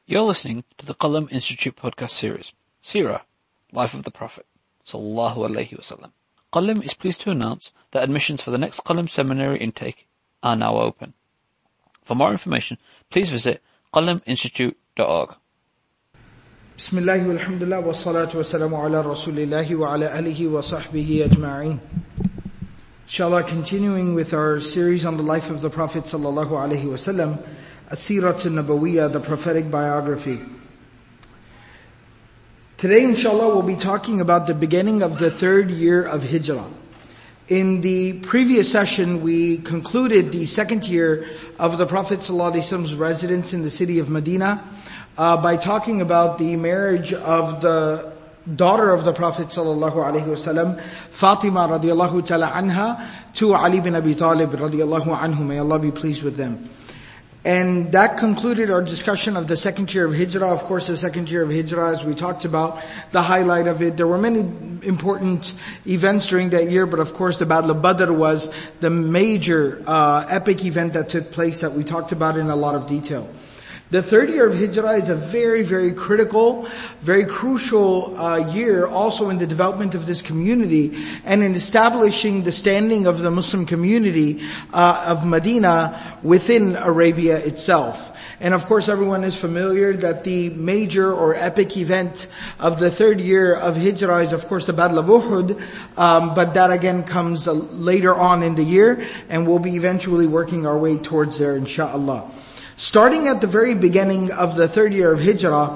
You're listening to the Qalam Institute podcast series, Seerah, Life of the Prophet, Sallallahu Alaihi Wasallam. Qalam is pleased to announce that admissions for the next Qalam seminary intake are now open. For more information, please visit qalaminstitute.org. Bismillah walhamdulillah wa salatu wa salamu ala rasulillahi wa ala alihi wa sahbihi ajma'in. Inshallah, continuing with our series on the life of the Prophet sallallahu alaihi wasallam, As-Sirat al-Nabawiyya, the prophetic biography. Today, inshallah, we'll be talking about the beginning of the third year of Hijrah. In the previous session, we concluded the second year of the Prophet ﷺ's residence in the city of Medina by talking about the marriage of the daughter of the Prophet ﷺ, Fatima radiallahu ta'ala anha, to Ali bin Abi Talib radiallahu anhu. May Allah be pleased with them. And that concluded our discussion of the second year of Hijrah. Of course, the second year of Hijrah, as we talked about, the highlight of it, there were many important events during that year, but of course the Battle of Badr was the major epic event that took place that we talked about in a lot of detail. The third year of Hijrah is a very, very critical, very crucial year also in the development of this community and in establishing the standing of the Muslim community of Medina within Arabia itself. And of course everyone is familiar that the major or epic event of the third year of Hijrah is of course the Battle of Uhud, but that again comes later on in the year, and we'll be eventually working our way towards there inshallah. Starting at the very beginning of the third year of Hijrah,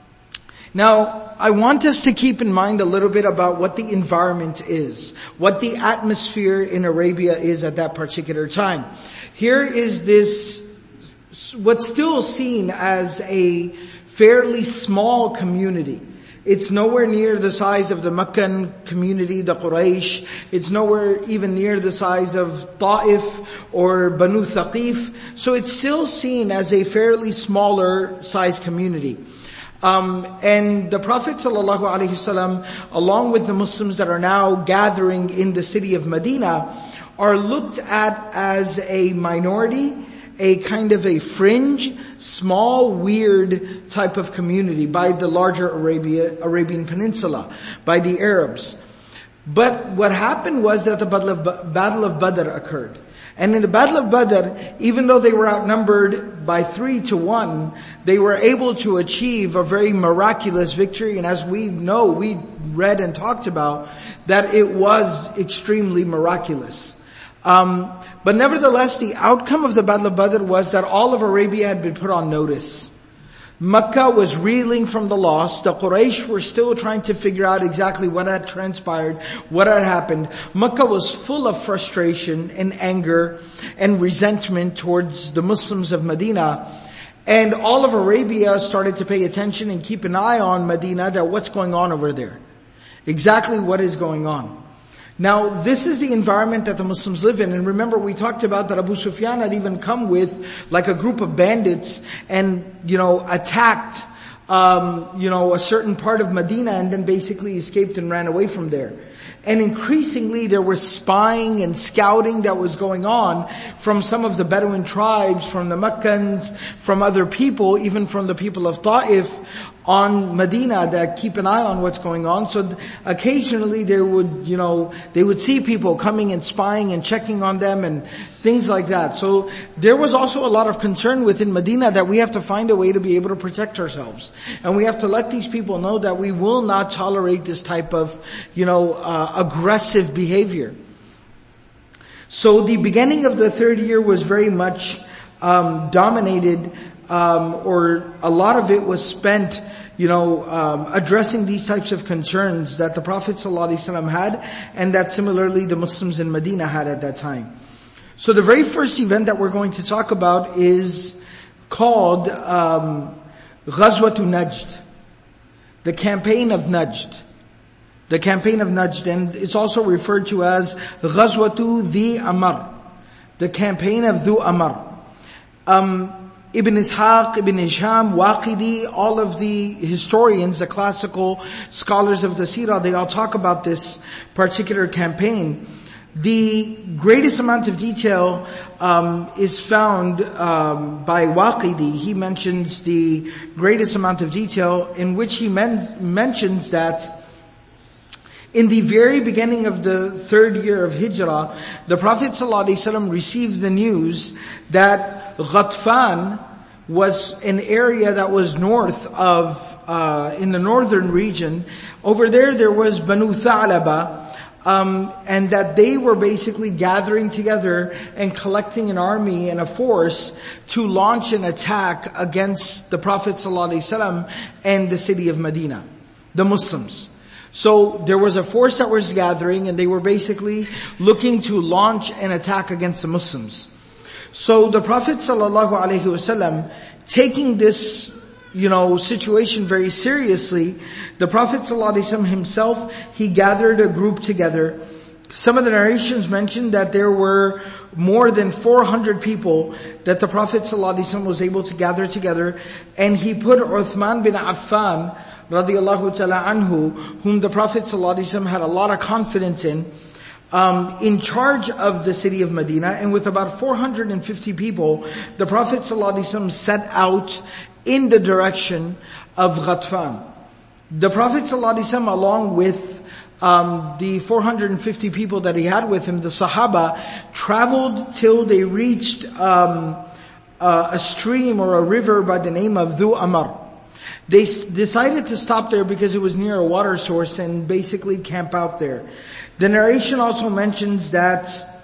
now I want us to keep in mind a little bit about what the environment is, what the atmosphere in Arabia is at that particular time. Here is this, what's still seen as a fairly small community. It's nowhere near the size of the Meccan community, the Quraysh. It's nowhere even near the size of Ta'if or Banu Thaqif. So it's still seen as a fairly smaller size community. And the Prophet ﷺ, along with the Muslims that are now gathering in the city of Medina, are looked at as a minority, a kind of a fringe, small, weird type of community by the larger Arabian Peninsula, by the Arabs. But what happened was that the Battle of Badr occurred. And in the Battle of Badr, even though they were outnumbered by 3-1, they were able to achieve a very miraculous victory. And as we know, we read and talked about, that it was extremely miraculous. But nevertheless, the outcome of the Battle of Badr was that all of Arabia had been put on notice. Mecca was reeling from the loss. The Quraysh were still trying to figure out exactly what had transpired, what had happened. Mecca was full of frustration and anger and resentment towards the Muslims of Medina. And all of Arabia started to pay attention and keep an eye on Medina, that what's going on over there. Exactly what is going on. Now, this is the environment that the Muslims live in. And remember, we talked about that Abu Sufyan had even come with like a group of bandits and, attacked, a certain part of Medina and then basically escaped and ran away from there. And increasingly there was spying and scouting that was going on from some of the Bedouin tribes, from the Meccans, from other people, even from the people of Ta'if on Medina that keep an eye on what's going on. So occasionally they would see people coming and spying and checking on them and things like that. So there was also a lot of concern within Medina that we have to find a way to be able to protect ourselves. And we have to let these people know that we will not tolerate this type of, aggressive behavior. So the beginning of the third year was very much dominated, or a lot of it was spent, addressing these types of concerns that the Prophet ﷺ had, and that similarly the Muslims in Medina had at that time. So the very first event that we're going to talk about is called Ghazwatu Najd, the campaign of Najd. The campaign of Najd, and it's also referred to as Ghazwatu Dhi Amar, the campaign of Dhu Amar. Ibn Ishaq, Ibn Hisham, Waqidi, all of the historians, the classical scholars of the Seerah, they all talk about this particular campaign. The greatest amount of detail is found by Waqidi. He mentions the greatest amount of detail in which he mentions that in the very beginning of the 3rd year of Hijrah, the Prophet ﷺ received the news that Ghatfan was an area that was north of, in the northern region. Over there was Banu Tha'laba, and that they were basically gathering together and collecting an army and a force to launch an attack against the Prophet ﷺ and the city of Medina, the Muslims. So there was a force that was gathering, and they were basically looking to launch an attack against the Muslims. So the Prophet ﷺ, taking this situation very seriously, the Prophet ﷺ himself, he gathered a group together. Some of the narrations mention that there were more than 400 people that the Prophet ﷺ was able to gather together, and he put Uthman bin Affan radiyallahu ta'ala anhu, whom the Prophet ﷺ had a lot of confidence in charge of the city of Medina. And with about 450 people, the Prophet ﷺ set out in the direction of Ghatfan. The Prophet ﷺ, along with the 450 people that he had with him, the Sahaba, traveled till they reached a stream or a river by the name of Dhu Amar. They decided to stop there because it was near a water source and basically camp out there. The narration also mentions that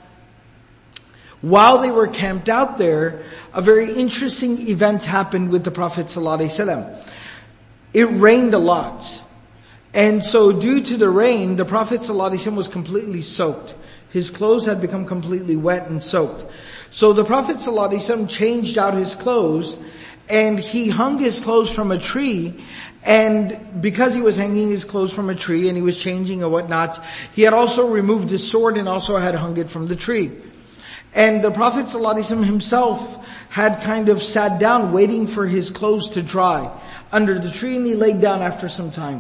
while they were camped out there, a very interesting event happened with the Prophet ﷺ. It rained a lot. And so due to the rain, the Prophet ﷺ was completely soaked. His clothes had become completely wet and soaked. So the Prophet ﷺ changed out his clothes, and he hung his clothes from a tree. And because he was hanging his clothes from a tree and he was changing and whatnot, he had also removed his sword and also had hung it from the tree. And the Prophet ﷺ himself had kind of sat down waiting for his clothes to dry under the tree, and he laid down after some time.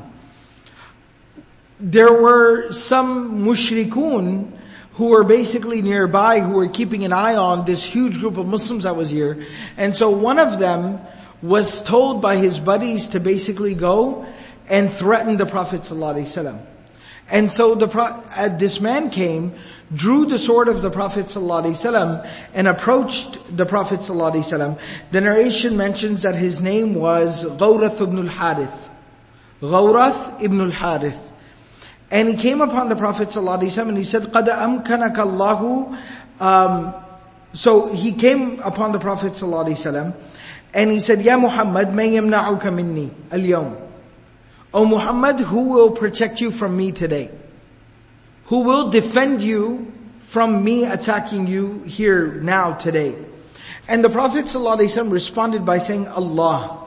There were some mushrikun who were basically nearby, who were keeping an eye on this huge group of Muslims that was here. And so one of them was told by his buddies to basically go and threaten the Prophet ﷺ. And so this man came, drew the sword of the Prophet ﷺ and approached the Prophet ﷺ. The narration mentions that his name was Ghawrath ibn al-Harith. Ghawrath ibn al-Harith. And he came upon the Prophet ﷺ and he said, قَدْ أَمْكَنَكَ اللَّهُ. So he came upon the Prophet ﷺ and he said, Ya Muhammad, مَنْ يَمْنَعُكَ مِنِّي الْيَوْمِ. O Muhammad, who will protect you from me today? Who will defend you from me attacking you here now today? And the Prophet ﷺ responded by saying, Allah.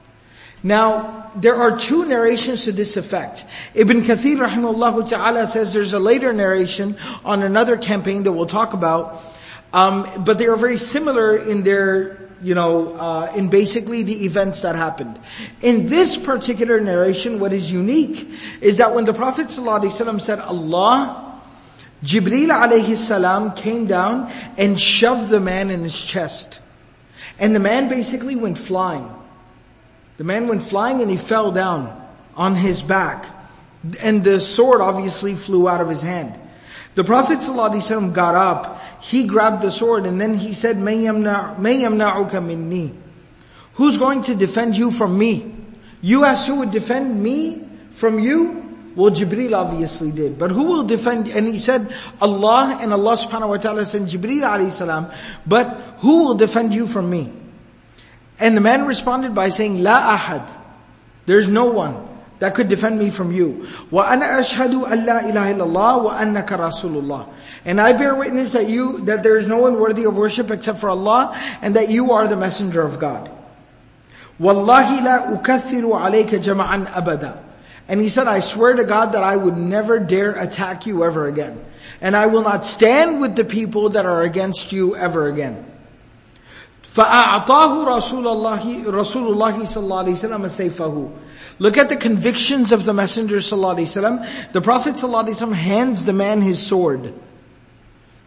Now, there are two narrations to this effect. Ibn Kathir rahimahullah ta'ala says there's a later narration on another campaign that we'll talk about, but they are very similar in their, in basically the events that happened. In this particular narration, what is unique is that when the Prophet ﷺ said Allah, Jibreel alayhi salam came down and shoved the man in his chest. And the man basically went flying. The man went flying and he fell down on his back. And the sword obviously flew out of his hand. The Prophet ﷺ got up, he grabbed the sword, and then he said, مَنْ يَمْنَعُكَ مِنِّي. Who's going to defend you from me? You asked who would defend me from you? Well, Jibreel obviously did. But who will defend? And he said, Allah, and Allah subhanahu wa ta'ala sent Jibreel alayhi salam. But who will defend you from me? And the man responded by saying, La ahad. There's no one that could defend me from you. وَأَنَا أَشْهَدُ أَن لَا إِلَهَ إِلَّا اللَّهُ وَأَنَّكَ رَسُولُ اللَّهِ. And I bear witness that there is no one worthy of worship except for Allah, and that you are the messenger of God. وَاللَّهِ لَا أُكَثِّرُ عَلَيْكَ جَمَعًا أَبَدًا. And he said, I swear to God that I would never dare attack you ever again. And I will not stand with the people that are against you ever again. فَأَعْطَاهُ رَسُولُ اللَّهِ صَلَّى اللَّهِ عَلَيْهِ وَسَلَّمَ سَيْفَهُ. Look at the convictions of the Messenger sallallahu alaihi wasallam. The Prophet sallallahu alaihi wasallam hands the man his sword.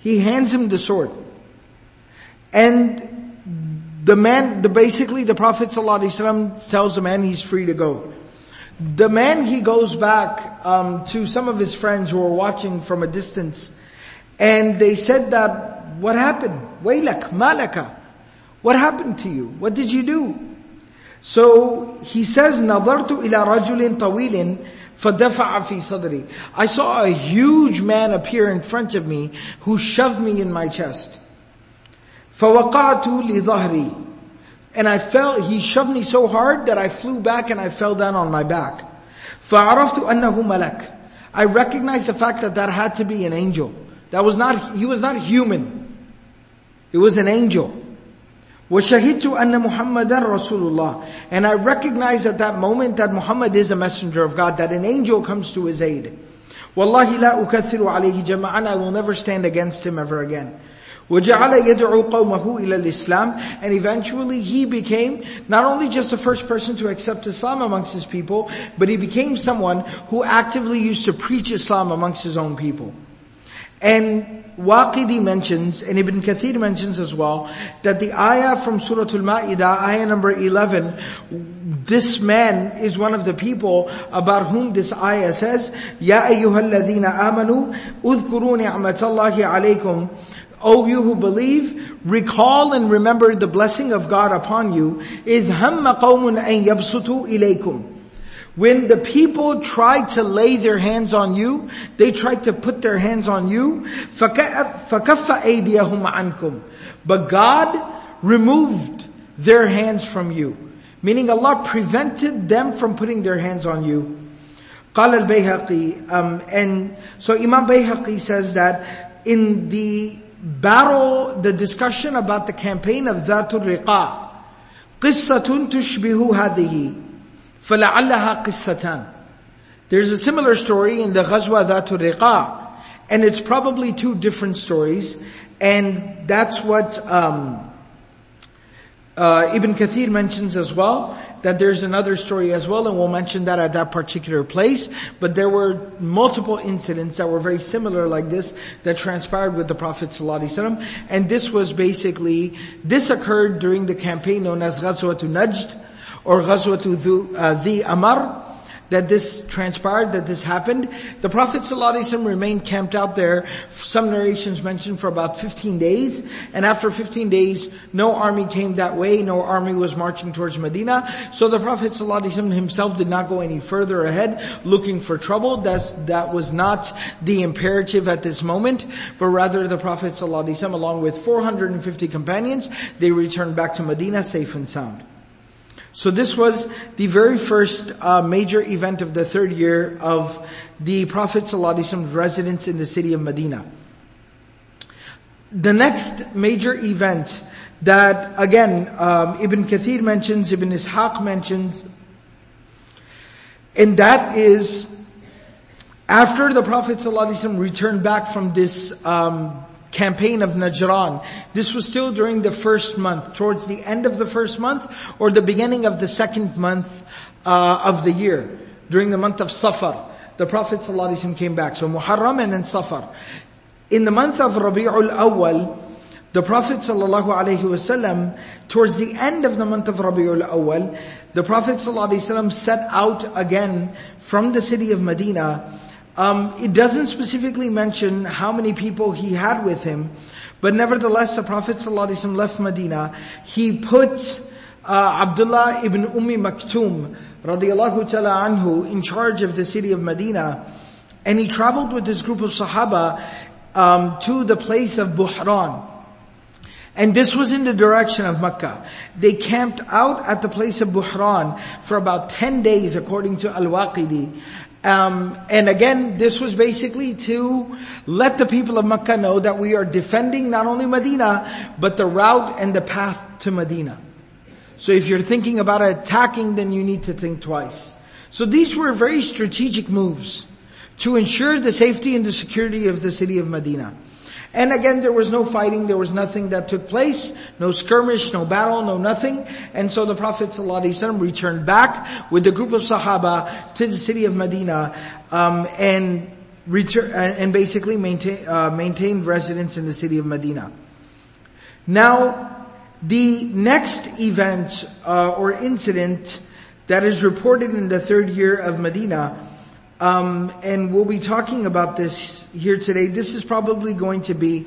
He hands him the sword. And basically the Prophet ﷺ tells the man he's free to go. The man, he goes back to some of his friends who were watching from a distance, and they said that, what happened? Waylak, malaka. What happened to you? What did you do? So he says, نظرت إلى رجل طويل فدفع في صدري. I saw a huge man appear in front of me who shoved me in my chest. فوقعت لظهري. And he shoved me so hard that I flew back and I fell down on my back. فعرفت أنه ملك. I recognized the fact that had to be an angel. He was not human. It was an angel. وَشَهِدْتُ أَنَّ مُحَمَّدًا رَسُولُ اللَّهِ. And I recognized at that moment that Muhammad is a messenger of God, that an angel comes to his aid. وَاللَّهِ لَا أُكَثِّرُ عَلَيْهِ جَمَعًا. I will never stand against him ever again. وَجَعَلَ يَدْعُو قَوْمَهُ إِلَى الْإِسْلَامِ. And eventually he became not only just the first person to accept Islam amongst his people, but he became someone who actively used to preach Islam amongst his own people. And Waqidi mentions, and Ibn Kathir mentions as well, that the ayah from Surah Al-Ma'idah, ayah number 11, this man is one of the people about whom this ayah says, Ya ayyuhalladhina amanu, udhkuru ni'matallahi alaykum. O you who believe, recall and remember the blessing of God upon you. إِذْ هَمَّ قَوْمٌ أَن يَبْسُطُوا إِلَيْكُمْ. When the people tried to lay their hands on you, they tried to put their hands on you, فَكَفَّ أَيْدِيَهُمْ عَنْكُمْ. But God removed their hands from you. Meaning Allah prevented them from putting their hands on you. قال البيهقي, and so Imam Bayhaqi says that in the battle, the discussion about the campaign of Dhatul Riqa, قِصَّةٌ تُشْبِهُ هَذِهِ فَلَعَلَّهَا قِصَّتان. There's a similar story in the Ghazwa Dhatul Riqa, and it's probably two different stories, and that's what Ibn Kathir mentions as well, that there's another story as well, and we'll mention that at that particular place. But there were multiple incidents that were very similar like this that transpired with the Prophet ﷺ. And this occurred during the campaign known as Ghazwatul Najd, or Ghazwatul Dhi Amar, that this transpired, that this happened. The Prophet ﷺ remained camped out there, some narrations mention, for about 15 days. And after 15 days, no army came that way, no army was marching towards Medina. So the Prophet ﷺ himself did not go any further ahead looking for trouble. That was not the imperative at this moment. But rather the Prophet ﷺ, along with 450 companions, they returned back to Medina safe and sound. So this was the very first major event of the third year of the Prophet ﷺ's residence in the city of Medina. The next major event that, again, Ibn Kathir mentions, Ibn Ishaq mentions, and that is after the Prophet ﷺ returned back from this campaign of Najran. This was still during the first month, towards the end of the first month, or the beginning of the second month of the year, during the month of Safar. The Prophet ﷺ came back. So Muharram and then Safar. In the month of Rabi'ul Awwal, the Prophet ﷺ, towards the end of the month of Rabi'ul Awwal, the Prophet ﷺ set out again from the city of Medina. It doesn't specifically mention how many people he had with him, but nevertheless the Prophet ﷺ left Medina. He put Abdullah ibn Maktum radiyallahu ta'ala anhu in charge of the city of Medina, and he traveled with this group of Sahaba to the place of Buhran. And this was in the direction of Mecca. They camped out at the place of Buhran for about 10 days according to Al-Waqidi. And again, this was basically to let the people of Mecca know that we are defending not only Medina, but the route and the path to Medina. So if you're thinking about attacking, then you need to think twice. So these were very strategic moves to ensure the safety and the security of the city of Medina. And again, there was no fighting, there was nothing that took place, no skirmish, no battle, no nothing. And so the Prophet ﷺ returned back with a group of Sahaba to the city of Medina. And basically maintained residence in the city of Medina. Now, the next event or incident that is reported in the third year of Medina, and we'll be talking about this here today. This is probably going to be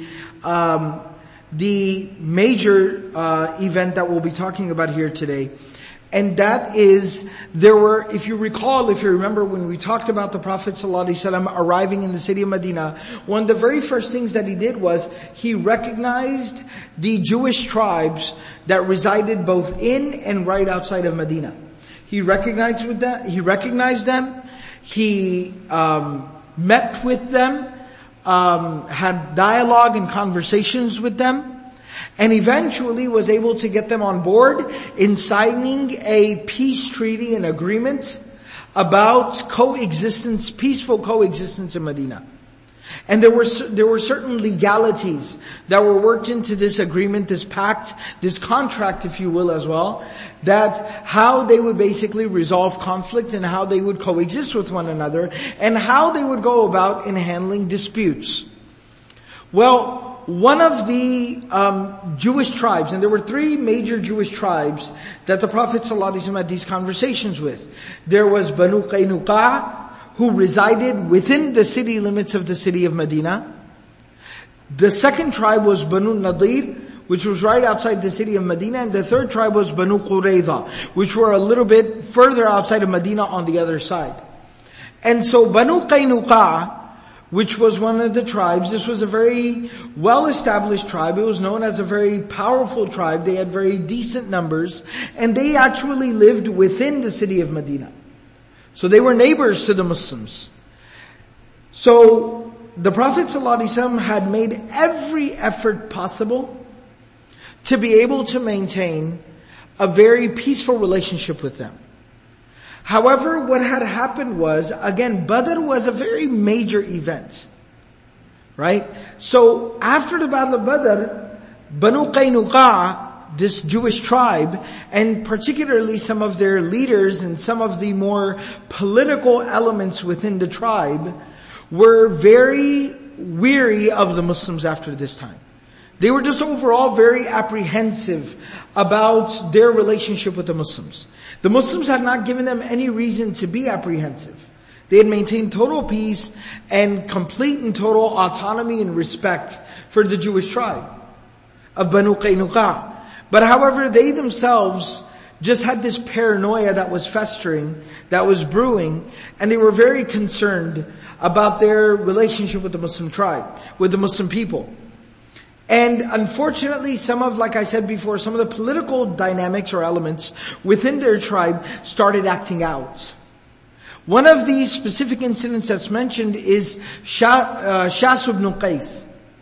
the major event that we'll be talking about here today. And that is, if you remember when we talked about the Prophet ﷺ arriving in the city of Medina, one of the very first things that he did was he recognized the Jewish tribes that resided both in and right outside of Medina. He recognized them, he met with them, had dialogue and conversations with them, and eventually was able to get them on board in signing a peace treaty and agreement about peaceful coexistence in Medina. And there were certain legalities that were worked into this agreement, this pact, this contract, if you will, as well, that how they would basically resolve conflict and how they would coexist with one another and how they would go about in handling disputes. Well, one of the Jewish tribes, and there were three major Jewish tribes that the Prophet ﷺ had these conversations with. There was Banu Qaynuqa, who resided within the city limits of the city of Medina. The second tribe was Banu Nadir, which was right outside the city of Medina, and the third tribe was Banu Qurayza, which were a little bit further outside of Medina on the other side. And so Banu Qaynuqa, which was one of the tribes, this was a very well-established tribe. It was known as a very powerful tribe. They had very decent numbers, and they actually lived within the city of Medina. So they were neighbors to the Muslims. So the Prophet ﷺ had made every effort possible to be able to maintain a very peaceful relationship with them. However, what had happened was, again, Badr was a very major event. Right? So after the Battle of Badr, Banu Qaynuqa, this Jewish tribe, and particularly some of their leaders and some of the more political elements within the tribe, were very weary of the Muslims after this time. They were just overall very apprehensive about their relationship with the Muslims. The Muslims had not given them any reason to be apprehensive. They had maintained total peace and complete and total autonomy and respect for the Jewish tribe of Banu Qaynuqa. But however, they themselves just had this paranoia that was festering, that was brewing, and they were very concerned about their relationship with the Muslim tribe, with the Muslim people. And unfortunately, like I said before, some of the political dynamics or elements within their tribe started acting out. One of these specific incidents that's mentioned is Shas ibn Qais.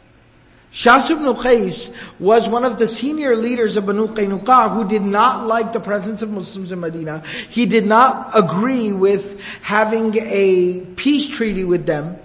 Shas ibn Qais was one of the senior leaders of Banu Qaynuqa who did not like the presence of Muslims in Medina. He did not agree with having a peace treaty with them.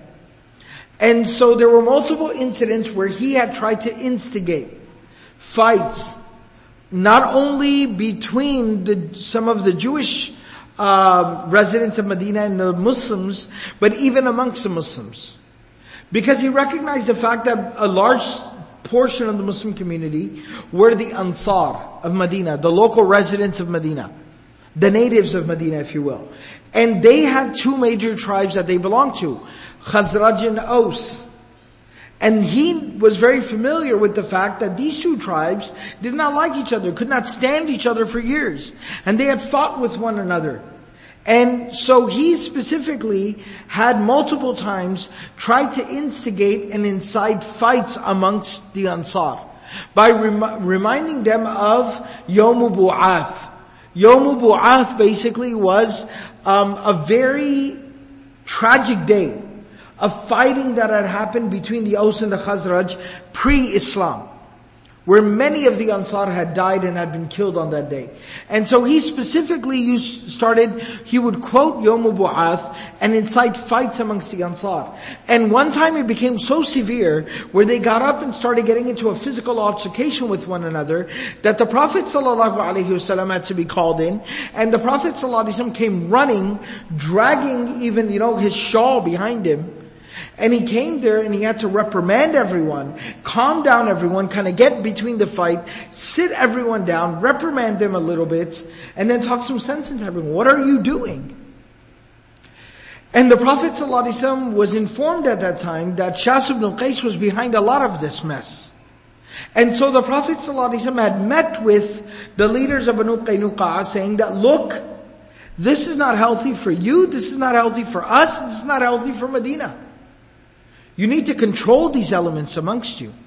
And so there were multiple incidents where he had tried to instigate fights, not only between some of the Jewish residents of Medina and the Muslims, but even amongst the Muslims. Because he recognized the fact that a large portion of the Muslim community were the Ansar of Medina, the local residents of Medina, the natives of Medina, if you will. And they had two major tribes that they belonged to, Khazraj and Aus. And he was very familiar with the fact that these two tribes did not like each other, could not stand each other for years. And they had fought with one another. And so he specifically had multiple times tried to instigate and incite fights amongst the Ansar by reminding them of Yawm Bu'ath. Yawm Bu'ath basically was a very tragic day of fighting that had happened between the Aus and the Khazraj pre-Islam, where many of the Ansar had died and had been killed on that day. And so he specifically he would quote Yawm Bu'ath and incite fights amongst the Ansar. And one time it became so severe where they got up and started getting into a physical altercation with one another that the Prophet ﷺ had to be called in, and the Prophet ﷺ came running, dragging even, his shawl behind him. And he came there and he had to reprimand everyone, calm down everyone, kind of get between the fight, sit everyone down, reprimand them a little bit, and then talk some sense into everyone. What are you doing? And the Prophet ﷺ was informed at that time that Shas ibn Qais was behind a lot of this mess. And so the Prophet ﷺ had met with the leaders of Banu Qaynuqa saying that, look, this is not healthy for you, this is not healthy for us, this is not healthy for Medina. You need to control these elements amongst you.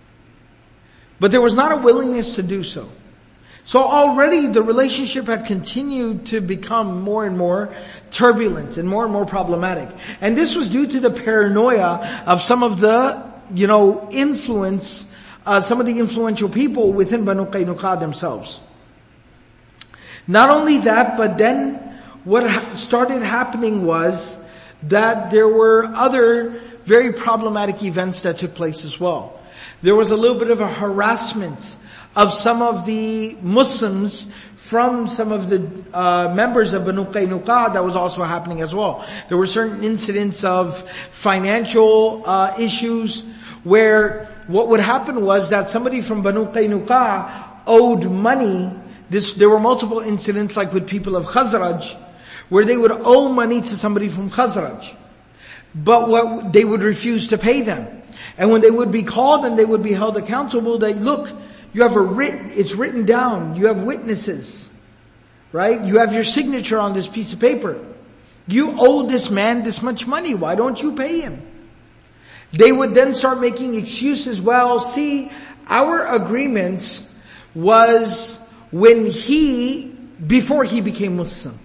But there was not a willingness to do so. So already the relationship had continued to become more and more turbulent and more problematic. And this was due to the paranoia of some of the, influence, some of the influential people within Banu Qaynuqa themselves. Not only that, but then what started happening was that there were other very problematic events that took place as well. There was a little bit of a harassment of some of the Muslims from some of the members of Banu Qaynuqa that was also happening as well. There were certain incidents of financial issues where what would happen was that somebody from Banu Qaynuqa owed money. There were multiple incidents like with people of Khazraj where they would owe money to somebody from Khazraj. But they would refuse to pay them. And when they would be called and they would be held accountable, they look, you have it's written down, you have witnesses, right? You have your signature on this piece of paper. You owe this man this much money, why don't you pay him? They would then start making excuses, well, see, our agreement was before he became Muslim.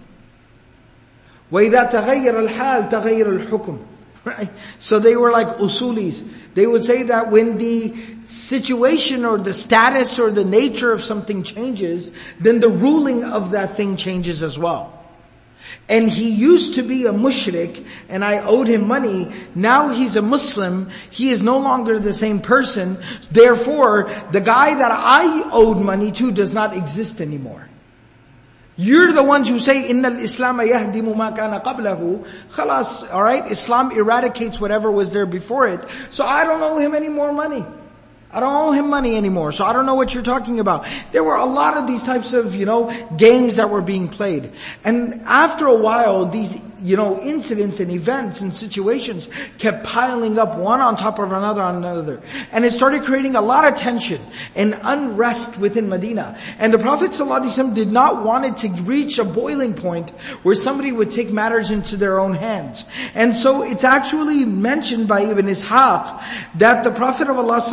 وَإِذَا تَغَيَّرَ الْحَالِ تَغَيَّرَ الْحُكْمِ. Right? So they were like usulis. They would say that when the situation or the status or the nature of something changes, then the ruling of that thing changes as well. And he used to be a mushrik and I owed him money. Now he's a Muslim. He is no longer the same person. Therefore, the guy that I owed money to does not exist anymore. You're the ones who say, إِنَّ الْإِسْلَامَ يَهْدِمُ مَا كَانَ قَبْلَهُ. Khalas, alright? Islam eradicates whatever was there before it. So I don't owe him any more money. I don't owe him money anymore, so I don't know what you're talking about. There were a lot of these types of, games that were being played. And after a while, these, incidents and events and situations kept piling up one on top of another. And it started creating a lot of tension and unrest within Medina. And the Prophet ﷺ did not want it to reach a boiling point where somebody would take matters into their own hands. And so it's actually mentioned by Ibn Ishaq that the Prophet of Allah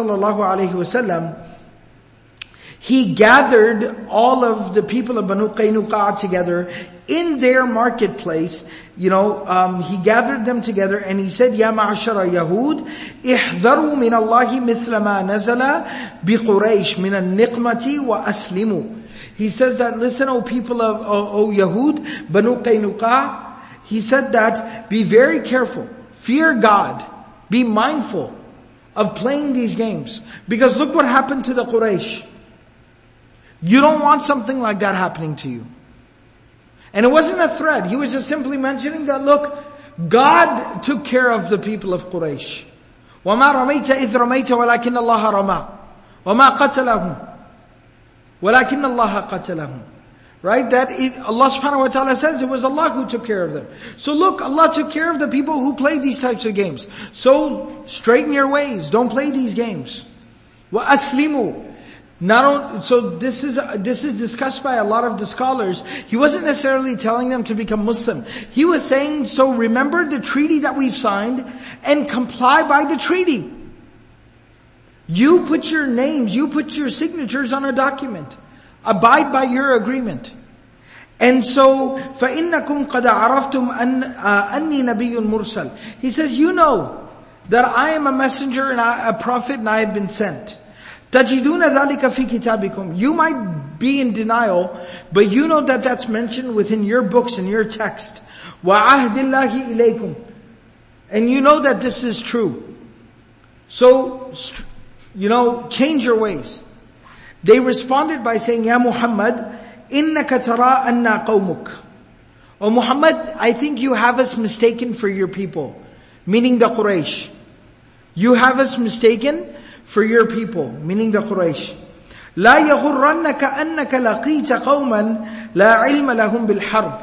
ﷺ, he gathered all of the people of Banu Qaynuqa together in their marketplace. He gathered them together and he said, Ya ma'ashara Yahud, ihdaru min Allahi mithla ma nazala bi Quraysh min al-niqmati wa aslimu. He says that, listen, O people of, O Yahud, Banu Qaynuqa, he said that, be very careful, fear God, be mindful of playing these games. Because look what happened to the Quraysh. You don't want something like that happening to you. And it wasn't a threat. He was just simply mentioning that, look, God took care of the people of Quraysh. وَمَا رَمَيْتَ إِذْ رَمَيْتَ وَلَكِنَّ اللَّهَ رَمَى وَمَا قَتَلَهُمْ وَلَكِنَّ اللَّهَ قَتَلَهُمْ. Right? Allah subhanahu wa ta'ala says it was Allah who took care of them. So look, Allah took care of the people who play these types of games. So straighten your ways. Don't play these games. وَأَسْلِمُوا. So this is discussed by a lot of the scholars. He wasn't necessarily telling them to become Muslim. He was saying, so remember the treaty that we've signed and comply by the treaty. You put your names, you put your signatures on a document. Abide by your agreement. And so, فَإِنَّكُمْ قَدْ عَرَفْتُمْ أَنِّي نَبِيٌّ مُرْسَلٌ. He says, you know that I am a messenger and a prophet and I have been sent. تَجِدُونَ ذَلِكَ فِي كِتَابِكُمْ. You might be in denial, but you know that that's mentioned within your books and your text. وَعَهْدِ اللَّهِ إِلَيْكُمْ. And you know that this is true. So, change your ways. They responded by saying, Ya Muhammad, إِنَّكَ تَرَىٰ أَنَّا قَوْمُكَ. Oh Muhammad, I think you have us mistaken for your people. meaning the Quraysh. You have us mistaken for your people, meaning the Quraysh. لا يغرنك أنك لقيت قوما لا علم لهم بالحرب.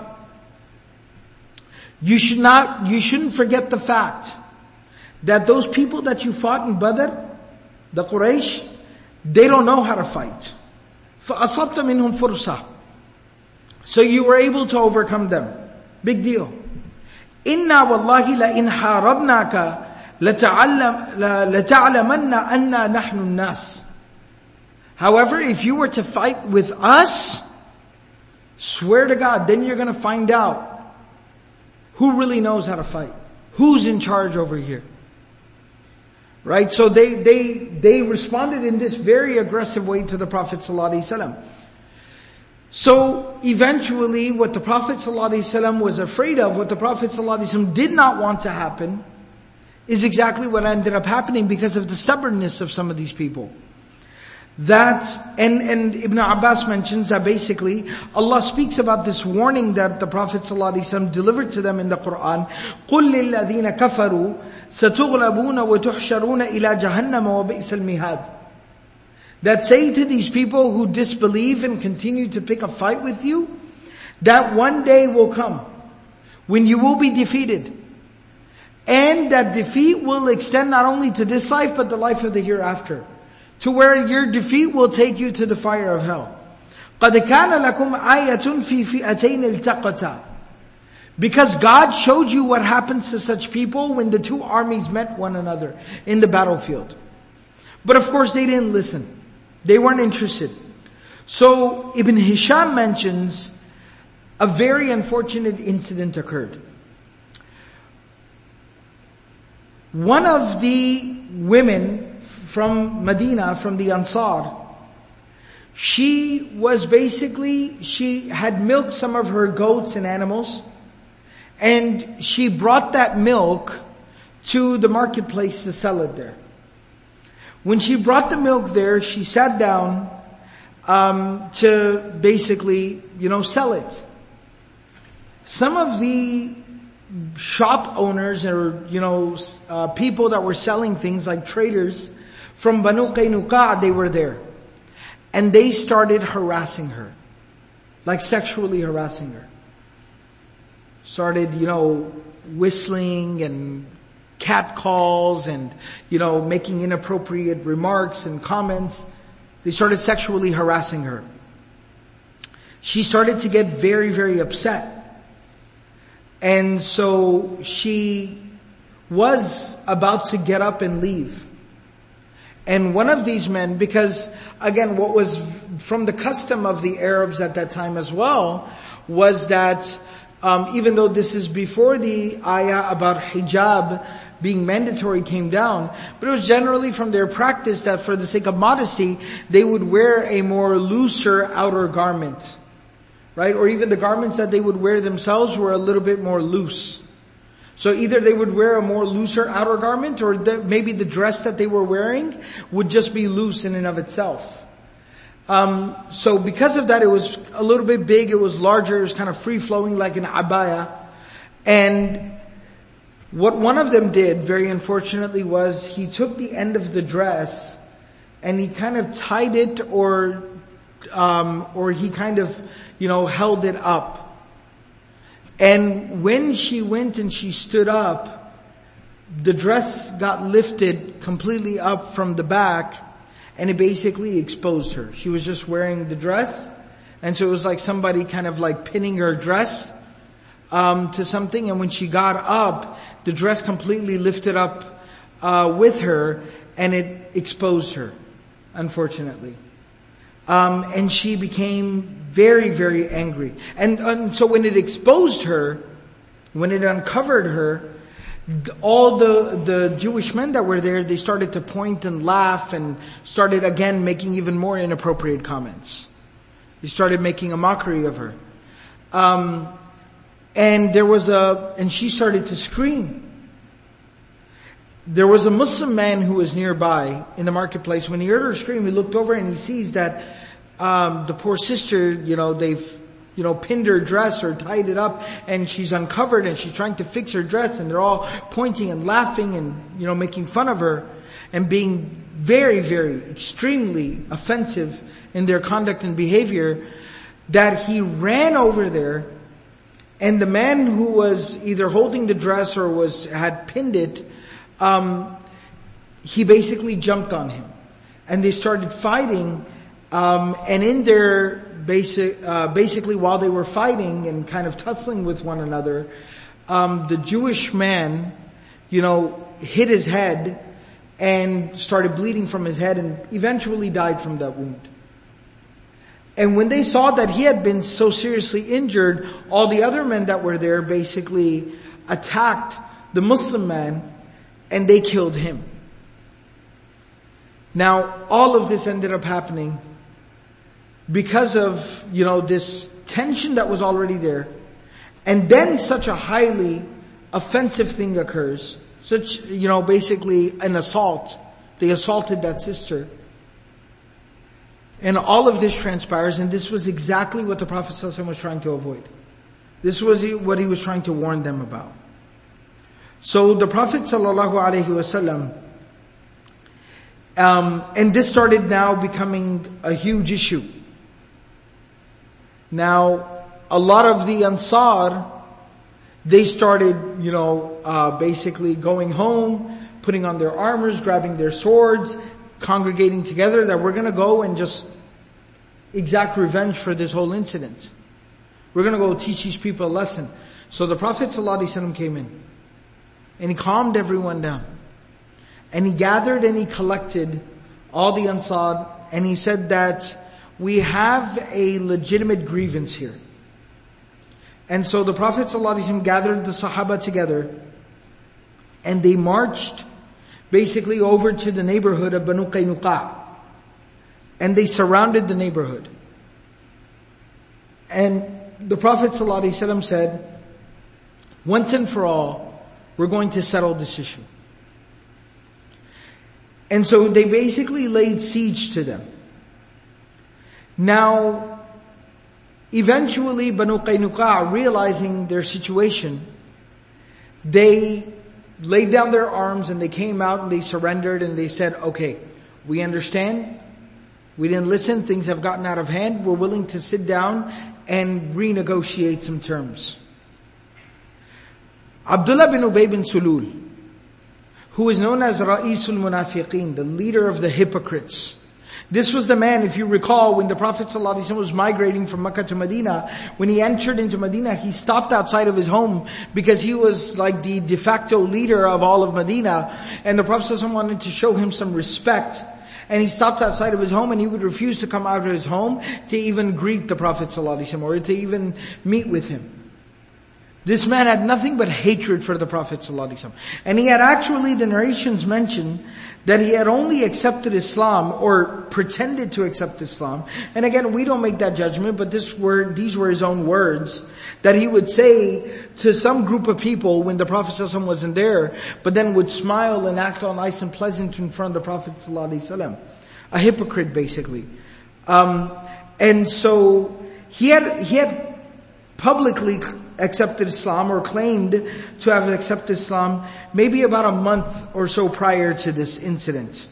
You shouldn't forget the fact that those people that you fought in Badr, the Quraysh, they don't know how to fight. فَأَصَبْتَ مِنْهُمْ فُرْصَةً. So you were able to overcome them. Big deal. إِنَّا وَاللَّهِ لَإِنْ حَارَبْنَاكَ لَتَعْلَمَنَّ أَنَّا نَحْنُ النَّاسِ. However, if you were to fight with us, swear to God, then you're going to find out who really knows how to fight. Who's in charge over here? Right? So they responded in this very aggressive way to the Prophet ﷺ. So eventually what the Prophet ﷺ was afraid of, what the Prophet ﷺ did not want to happen, is exactly what ended up happening because of the stubbornness of some of these people. That, and Ibn Abbas mentions that basically Allah speaks about this warning that the Prophet ﷺ delivered to them in the Quran. قُلْ لِلَّذِينَ كَفَرُوا سَتُغْلَبُونَ وَتُحْشَرُونَ إِلَى جَهَنَّمَ وَبِئْسَ الْمِهَادِ. That say to these people who disbelieve and continue to pick a fight with you, that one day will come when you will be defeated. And that defeat will extend not only to this life but the life of the hereafter. To where your defeat will take you to the fire of hell. قَدْ كَانَ لَكُمْ آيَةٌ فِي فِئَتَيْنِ الْتَقَتَا. Because God showed you what happens to such people when the two armies met one another in the battlefield. But of course they didn't listen. They weren't interested. So Ibn Hisham mentions a very unfortunate incident occurred. One of the women from Medina, from the Ansar, she had milked some of her goats and animals, and she brought that milk to the marketplace to sell it there. When she brought the milk there, she sat down to basically, sell it. Some of the shop owners or, people that were selling things like traders from Banu Qaynuqa, they were there. And they started harassing her. Like sexually harassing her. Started, whistling and catcalls and, making inappropriate remarks and comments. They started sexually harassing her. She started to get very, very upset. And so she was about to get up and leave. And one of these men, because again, what was from the custom of the Arabs at that time as well, was that even though this is before the ayah about hijab being mandatory came down, but it was generally from their practice that for the sake of modesty, they would wear a more looser outer garment. Right? Or even the garments that they would wear themselves were a little bit more loose. So either they would wear a more looser outer garment, or maybe the dress that they were wearing would just be loose in and of itself. So because of that, it was a little bit big, it was larger, it was kind of free-flowing like an abaya. And what one of them did, very unfortunately, was he took the end of the dress and he kind of tied it or he kind of, held it up. And when she went and she stood up, the dress got lifted completely up from the back and it basically exposed her. She was just wearing the dress, and so it was like somebody kind of like pinning her dress to something, and when she got up, the dress completely lifted up with her and it exposed her, unfortunately. And she became very, very angry. And so when it exposed her, when it uncovered her, all the Jewish men that were there, they started to point and laugh and started again making even more inappropriate comments. They started making a mockery of her. And she started to scream. There was a Muslim man who was nearby in the marketplace. When he heard her scream, he looked over and he sees that the poor sister, they've pinned her dress or tied it up, and she's uncovered and she's trying to fix her dress, and they're all pointing and laughing and, making fun of her and being very, very extremely offensive in their conduct and behavior, that he ran over there, and the man who was either holding the dress or had pinned it, he basically jumped on him. And they started fighting, and in their basically while they were fighting and kind of tussling with one another, the Jewish man, hit his head and started bleeding from his head and eventually died from that wound. And when they saw that he had been so seriously injured, all the other men that were there basically attacked the Muslim man and they killed him. Now, all of this ended up happening because of, this tension that was already there. And then such a highly offensive thing occurs. Basically an assault. They assaulted that sister. And all of this transpires, and this was exactly what the Prophet ﷺ was trying to avoid. This was what he was trying to warn them about. So the Prophet ﷺ, and this started now becoming a huge issue. Now, a lot of the Ansar, they started, basically going home, putting on their armors, grabbing their swords, congregating together that we're going to go and just exact revenge for this whole incident. We're going to go teach these people a lesson. So the Prophet ﷺ came in and he calmed everyone down. And he gathered and he collected all the Ansar, and he said that we have a legitimate grievance here. And so the Prophet ﷺ gathered the Sahaba together and they marched basically over to the neighborhood of Banu Qaynuqa. And they surrounded the neighborhood. And the Prophet ﷺ said, once and for all, we're going to settle this issue. And so they basically laid siege to them. Now, eventually Banu Qaynuqa, realizing their situation, they laid down their arms and they came out and they surrendered and they said, okay, we understand. We didn't listen. Things have gotten out of hand. We're willing to sit down and renegotiate some terms. Abdullah bin Ubay bin Sulul, who is known as Ra'isul Munafiqeen, the leader of the hypocrites. This was the man, if you recall, when the Prophet ﷺ was migrating from Mecca to Medina, when he entered into Medina, he stopped outside of his home because he was like the de facto leader of all of Medina, and the Prophet ﷺ wanted to show him some respect. And he stopped outside of his home and he would refuse to come out of his home to even greet the Prophet ﷺ or to even meet with him. This man had nothing but hatred for the Prophet ﷺ. And he had actually, the narrations mention, that he had only accepted Islam or pretended to accept Islam. And again, we don't make that judgment, but these were his own words, that he would say to some group of people when the Prophet ﷺ wasn't there, but then would smile and act all nice and pleasant in front of the Prophet ﷺ. A hypocrite, basically. And so he had publicly accepted Islam or claimed to have accepted Islam maybe about a month or so prior to this incident.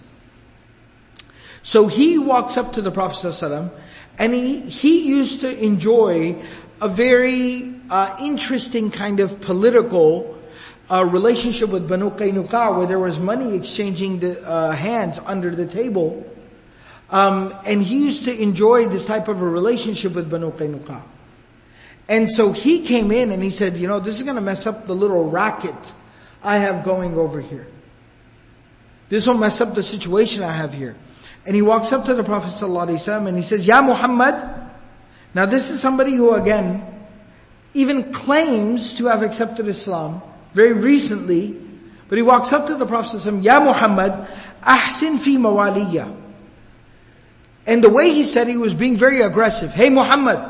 So he walks up to the Prophet ﷺ and he used to enjoy a very interesting kind of political relationship with Banu Qaynuqa, where there was money exchanging the hands under the table. And he used to enjoy this type of a relationship with Banu Qaynuqa. And so he came in and he said, this is going to mess up the little racket I have going over here. This will mess up the situation I have here. And he walks up to the Prophet ﷺ and he says, Ya Muhammad. Now this is somebody who again, even claims to have accepted Islam very recently, but he walks up to the Prophet ﷺ, Ya Muhammad, ahsin fi mawaliya. And the way he said, he was being very aggressive. Hey Muhammad,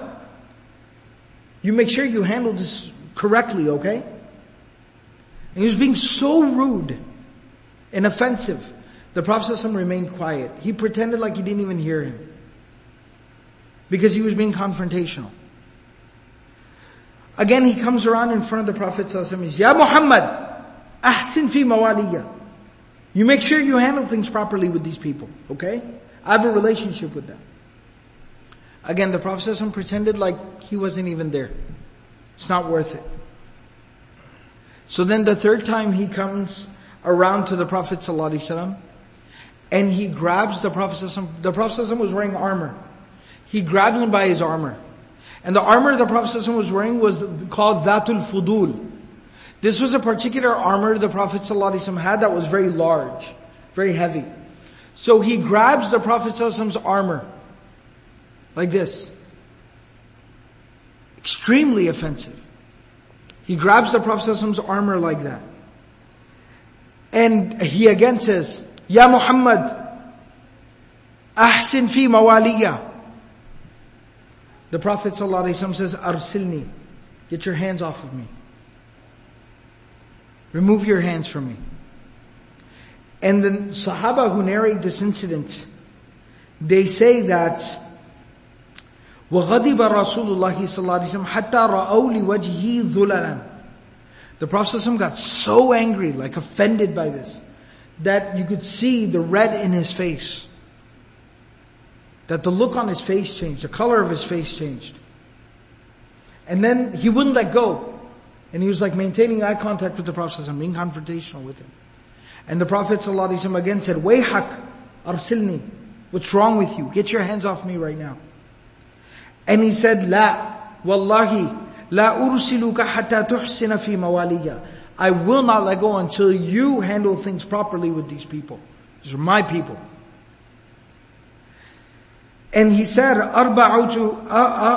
you make sure you handle this correctly, okay? And he was being so rude and offensive. The Prophet ﷺ remained quiet. He pretended like he didn't even hear him, because he was being confrontational. Again, he comes around in front of the Prophet ﷺ and says, Ya Muhammad, ahsin fi mawaliya. You make sure you handle things properly with these people, okay? I have a relationship with them. Again, the Prophet ﷺ pretended like he wasn't even there. It's not worth it. So then the third time he comes around to the Prophet ﷺ and he grabs the Prophet ﷺ. The Prophet ﷺ was wearing armor. He grabs him by his armor. And the armor the Prophet ﷺ was wearing was called Dhatul Fudul. This was a particular armor the Prophet ﷺ had that was very large, very heavy. So he grabs the Prophet ﷺ's armor like this. Extremely offensive. He grabs the Prophet ﷺ's armor like that. And he again says, Ya Muhammad, ahsin fi mawaliya. The Prophet ﷺ says, Arsilni, get your hands off of me. Remove your hands from me. And the Sahaba who narrate this incident, they say that وَغَضِبَ رَسُولُ اللَّهِ صَلَّى اللَّهُ عَلَيْهِ وَسَلَّمَ حَتَّى رَأَوْا لِوَجْهِهِ ذُلَلًا. The Prophet ﷺ got so angry, like offended by this, that you could see the red in his face. That the look on his face changed, the color of his face changed. And then he wouldn't let go. And he was like maintaining eye contact with the Prophet ﷺ, being confrontational with him. And the Prophet ﷺ again said, Wayhak, arsilni. What's wrong with you? Get your hands off me right now. And he said, La, wallahi, la ursiluka hatta tuhsina fi mawaliya. I will not let go until you handle things properly with these people. These are my people. And he said, أربعمائة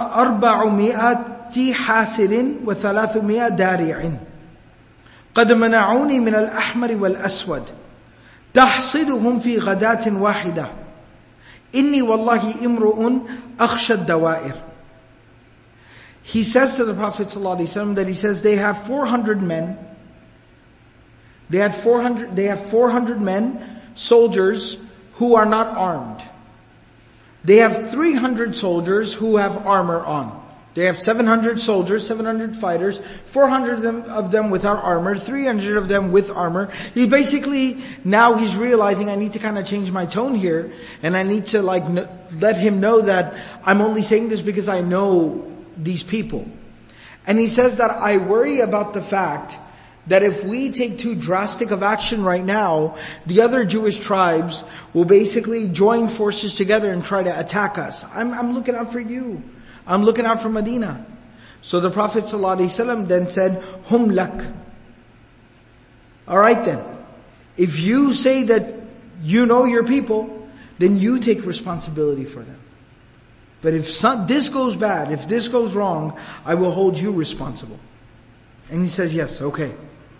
حاسر و300 دارع قد منعوني من الأحمر والأسود تحصدهم في غداة واحدة إني والله امرؤ أخشى الدوائر. He says to the Prophet ﷺ that he says they have 400 men. They have 400 men, soldiers who are not armed. They have 300 soldiers who have armor on. They have 700 soldiers, 700 fighters, 400 of them without armor, 300 of them with armor. He basically, now he's realizing I need to kind of change my tone here, and I need to let him know that I'm only saying this because I know these people. And he says that I worry about the fact that if we take too drastic of action right now, the other Jewish tribes will basically join forces together and try to attack us. I'm looking out for you. I'm looking out for Medina. So the Prophet ﷺ then said, Hum lak. Alright then. If you say that you know your people, then you take responsibility for them. But if this goes bad, if this goes wrong, I will hold you responsible. And he says, yes, okay.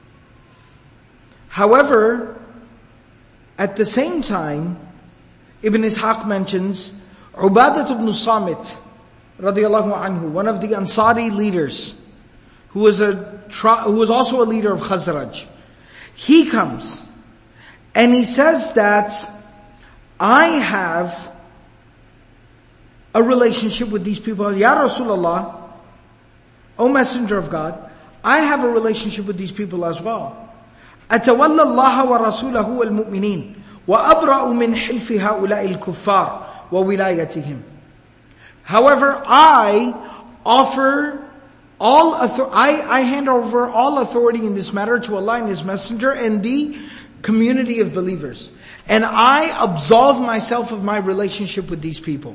However, at the same time, Ibn Ishaq mentions Ubadat ibn Samit, radiyallahu anhu, one of the Ansari leaders, who was also a leader of Khazraj. He comes and he says that I have a relationship with these people. Ya Rasulullah, O Messenger of God, I have a relationship with these people as well. أتولى الله ورسوله والمؤمنين وأبرأ من حلف هؤلاء الكفار وولايتهم. However, I hand over all authority in this matter to Allah and His Messenger and the community of believers. And I absolve myself of my relationship with these people.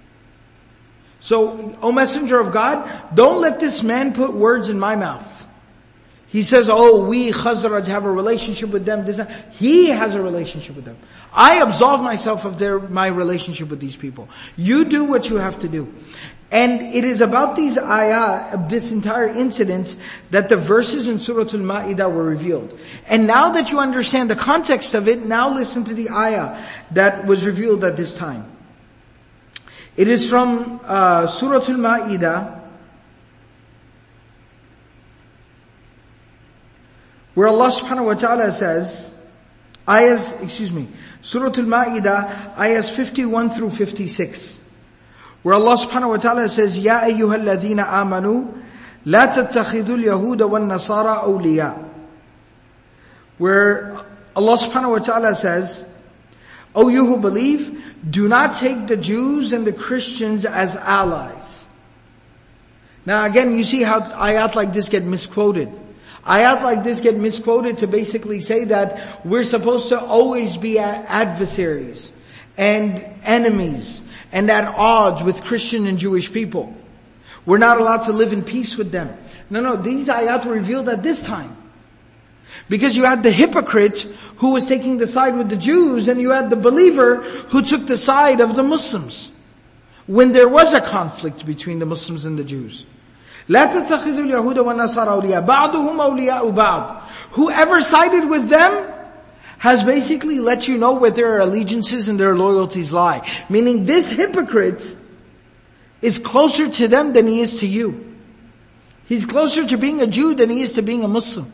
So, O Messenger of God, don't let this man put words in my mouth. He says, we Khazraj have a relationship with them. He has a relationship with them. I absolve myself of my relationship with these people. You do what you have to do. And it is about these ayah, of this entire incident, that the verses in Surah Al-Ma'idah were revealed. And now that you understand the context of it, now listen to the ayah that was revealed at this time. It is from Surah Al-Ma'idah, where Allah subhanahu wa ta'ala says, Surah Al-Ma'idah, ayahs 51 through 56. Where Allah subhanahu wa ta'ala says, Ya ayyuhalladhina amanu, لا تتخذوا اليهود والنصارى أولياء. Where Allah subhanahu wa ta'ala says, O you who believe, do not take the Jews and the Christians as allies. Now again, you see how ayat like this get misquoted. Ayat like this get misquoted to basically say that we're supposed to always be adversaries and enemies and at odds with Christian and Jewish people. We're not allowed to live in peace with them. No, these ayat were revealed at this time. Because you had the hypocrite who was taking the side with the Jews, and you had the believer who took the side of the Muslims. When there was a conflict between the Muslims and the Jews. لا تتخذوا اليهود والنصارى أولياء بعضهم أولياء بعض. Whoever sided with them has basically let you know where their allegiances and their loyalties lie. Meaning this hypocrite is closer to them than he is to you. He's closer to being a Jew than he is to being a Muslim.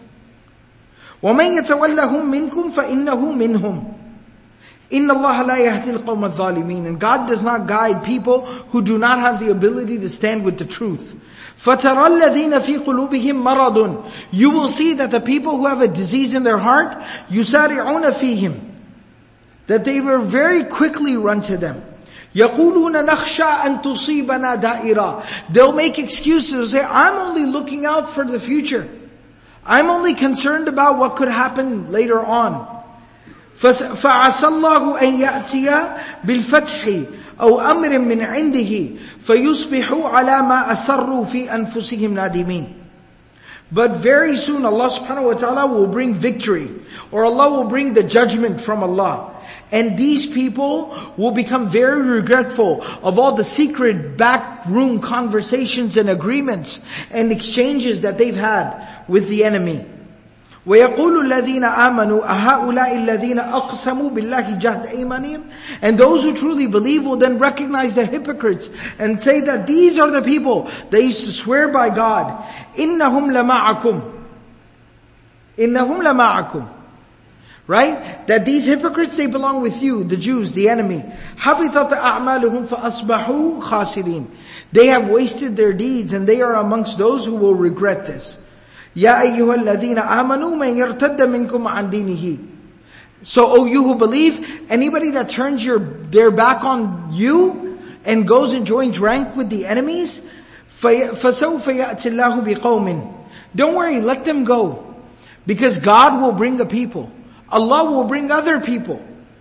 وَمَنْ يَتَوَلَّهُمْ مِنْكُمْ فَإِنَّهُ مِنْهُمْ إِنَّ اللَّهَ لَا يَهْدِي الْقَوْمَ الظَّالِمِينَ. And God does not guide people who do not have the ability to stand with the truth. فَتَرَى الَّذِينَ فِي قُلُوبِهِمْ مَرَضٌ. You will see that the people who have a disease in their heart, يُسَارِعُونَ فِيهِمْ, that they will very quickly run to them. يَقُولُونَ نَخْشَىٰ أَن تُصِيبَنَا دَائِرًا. They'll make excuses. They'll say, I'm only looking out for the future. I'm only concerned about what could happen later on. فَعَسَى اللَّهُ أَن يَأْتِيَ بِالْفَتْحِ أَوْ أَمْرٍ مِّنْ عِنْدِهِ فَيُصْبِحُوا عَلَى مَا أَسَرُّوا فِي أَنفُسِهِمْ نَادِمِينَ. But very soon Allah subhanahu wa ta'ala will bring victory, or Allah will bring the judgment from Allah. And these people will become very regretful of all the secret backroom conversations and agreements and exchanges that they've had with the enemy. وَيَقُولُ الَّذِينَ آمَنُوا أَهَؤُلَاءِ الَّذِينَ أَقْسَمُوا بِاللَّهِ جَهْدَ أَيْمَانِهِمْ. And those who truly believe will then recognize the hypocrites and say that these are the people they used to swear by God. إِنَّهُمْ لَمَعَكُمْ. إِنَّهُمْ لَمَعَكُمْ. Right? That these hypocrites, they belong with you, the Jews, the enemy. حَبِطَتْ أَعْمَالُهُمْ فَأَصْبَحُوا خَاسِرِينَ. They have wasted their deeds and they are amongst those who will regret this. يَا أَيُّهَا الَّذِينَ آمَنُوا مَنْ يَرْتَدَّ مِنْكُمْ عَنْ دِينِهِ. So, O you who believe, anybody that turns their back on you and goes and joins rank with the enemies, فَسَوْفَ يَأْتِ اللَّهُ بِقَوْمٍ. Don't worry, let them go. Because God will bring a people. Allah will bring other people.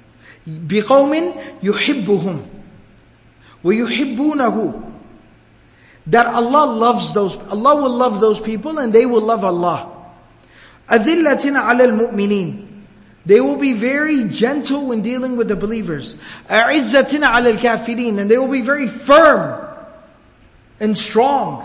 بِقَوْمٍ يُحِبُّهُمْ وَيُحِبُّونَهُ. That Allah will love those people and they will love Allah. أَذِلَّةٍ عَلَى الْمُؤْمِنِينَ. They will be very gentle when dealing with the believers. أَعِزَّةٍ عَلَى الْكَافِرِينَ. And they will be very firm and strong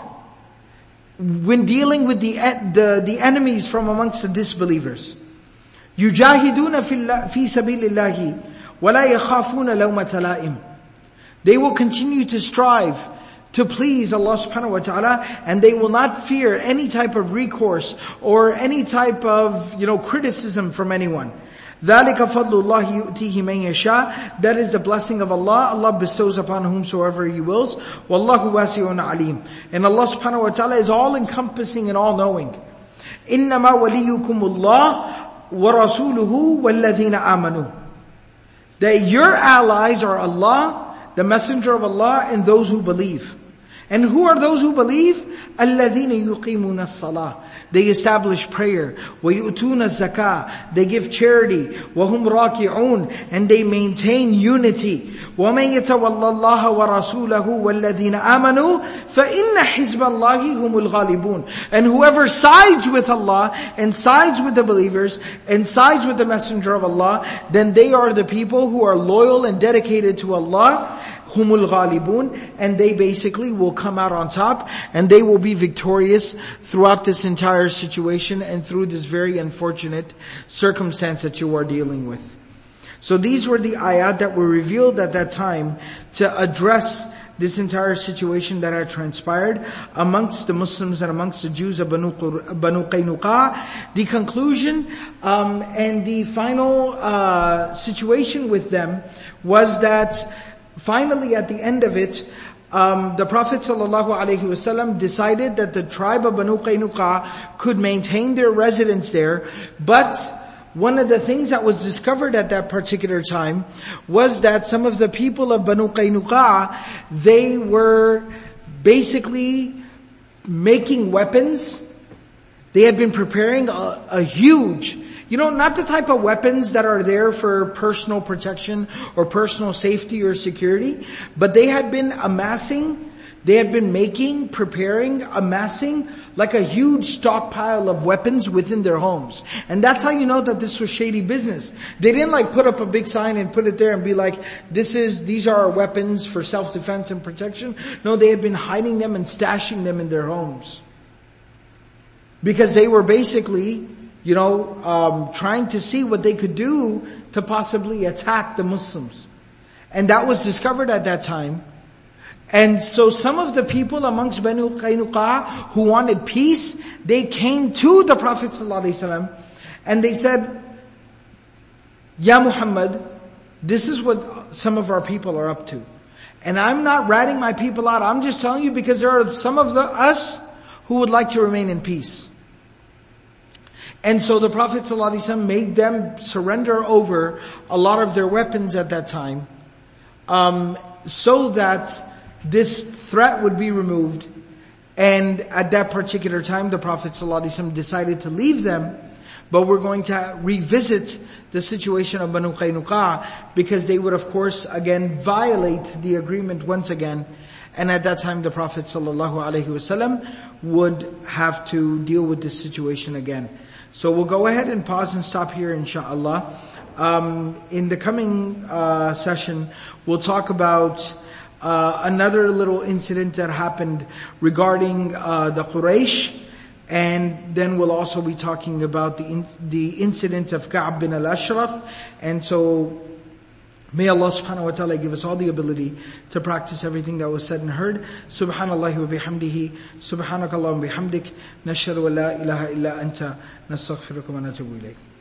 when dealing with the enemies from amongst the disbelievers. يُجَاهِدُونَ فِي سَبِيلِ اللَّهِ وَلَا يَخَافُونَ لَوْمَةَ لَائِمٍ. They will continue to strive to please Allah subhanahu wa ta'ala, and they will not fear any type of recourse or any type of, criticism from anyone. ذَلِكَ فَضْلُ اللَّهِ يُؤْتِيهِ مَنْ يَشَاءُ. That is the blessing of Allah. Allah bestows upon whomsoever He wills. وَاللَّهُ وَاسِعٌ عَلِيمٌ. And Allah subhanahu wa ta'ala is all-encompassing and all-knowing. إِنَّمَا وَلِيُّكُمُ اللَّهُ وَرَسُولُهُ وَالَّذِينَ آمَنُوا. That your allies are Allah, the Messenger of Allah, and those who believe. And who are those who believe? الَّذِينَ يُقِيمُونَ الصَّلَاةِ. They establish prayer. وَيُؤْتُونَ الزَّكَاةِ. They give charity. وَهُمْ رَاكِعُونَ. And they maintain unity. وَمَنْ يَتَوَلَّ اللَّهَ وَرَسُولَهُ وَالَّذِينَ آمَنُوا فَإِنَّ حِزْبَ اللَّهِ هُمُ الْغَالِبُونَ. And whoever sides with Allah and sides with the believers and sides with the Messenger of Allah, then they are the people who are loyal and dedicated to Allah. Humul ghalibun, and they basically will come out on top, and they will be victorious throughout this entire situation and through this very unfortunate circumstance that you are dealing with. So these were the ayat that were revealed at that time to address this entire situation that had transpired amongst the Muslims and amongst the Jews of Banu Qaynuqa. The conclusion and the final situation with them was that finally, at the end of it, the Prophet ﷺ decided that the tribe of Banu Qaynuqa could maintain their residence there, but one of the things that was discovered at that particular time was that some of the people of Banu Qaynuqa, they were basically making weapons. They had been preparing a huge, not the type of weapons that are there for personal protection or personal safety or security, but they had been amassing like a huge stockpile of weapons within their homes. And that's how you know that this was shady business. They didn't put up a big sign and put it there and be like, these are our weapons for self-defense and protection. No, they had been hiding them and stashing them in their homes. Because they were basically, trying to see what they could do to possibly attack the Muslims. And that was discovered at that time. And so some of the people amongst Banu Qaynuqa who wanted peace, they came to the Prophet ﷺ and they said, Ya Muhammad, this is what some of our people are up to. And I'm not ratting my people out, I'm just telling you because there are some of us who would like to remain in peace. And so the Prophet ﷺ made them surrender over a lot of their weapons at that time, so that this threat would be removed. And at that particular time, the Prophet ﷺ decided to leave them. But we're going to revisit the situation of Banu Qaynuqa, because they would of course again violate the agreement once again. And at that time the Prophet ﷺ would have to deal with this situation again. So we'll go ahead and pause and stop here inshaAllah. In the coming session, we'll talk about another little incident that happened regarding the Quraysh, and then we'll also be talking about the incident of Ka'b bin al-Ashraf. And so may Allah subhanahu wa ta'ala give us all the ability to practice everything that was said and heard. Subhanallah wa bihamdihi, subhanakallah wa bihamdik, nashhadu an la ilaha illa anta, nastaghfiruka wa natubu ilayk.